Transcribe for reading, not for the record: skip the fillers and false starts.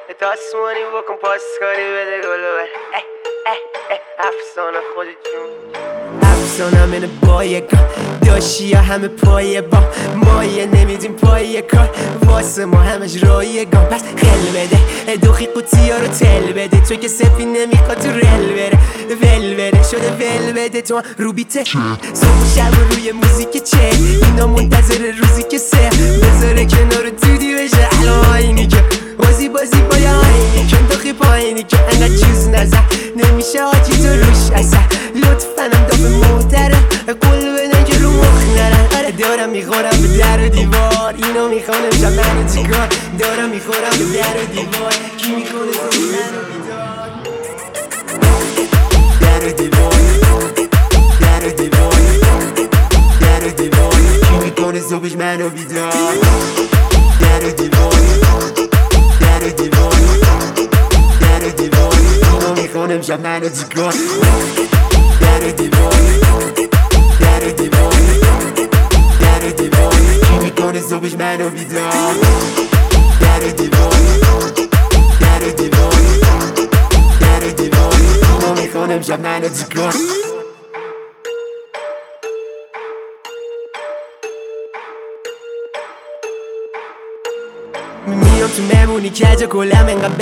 دستمانی بکن پاسکاری بده گلو بر افسانه خود جون افسانه منه با یکا داشتی یا همه پایه با مایه نمیدیم پایه کار واسه ما همش رایگان پس خل بده دوخی قوطی ها رو تل بده تو که سپی نمیخواد تو رل بره ول بره شده ول بده تو رو بیته صبح شب روی موزیک چه اینا منتظر روزی که سه بذاره کنار دودی بشه الان اینی که بازی با یا آینی کن داخی پایینی که انقدر چیز نزد نمیشه آجی تو روش اصلا لطفنم دافه محترم قول بدن که رو مخ نرن آره دارم میخورم به در و دیوار اینو میخوانم شب منو چیکار دارم میخورم به در و دیوار کی میکنه زنی منو بیدار در و دیوار در و دیوار در و دیوار کی میکنه صبحش منو بیدار در و دیوار در و دیوار در و دیوار اینو میخوانم شب منو چیکار در و دیوار در و دیوار در و دیوار کی میکنه صبحش منو بیدار در و دیوار در و دیوار در و دیوار اینو میخوانم شب منو چیکار میام تو مهمونی کجا کلم انقدر